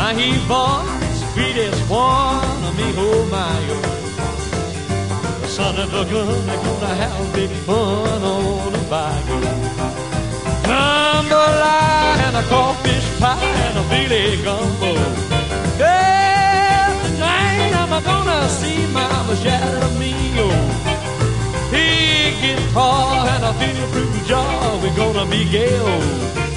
he born, sweetest one of me, oh my, oh. The son of a gun, they're gonna have big fun on the bayou. Jambalaya and a crawfish pie and a Billy gumbo. Yeah, tonight I'm gonna see Mama Sharamio. He guitar and a fiddle through jar, we're gonna be gay, oh.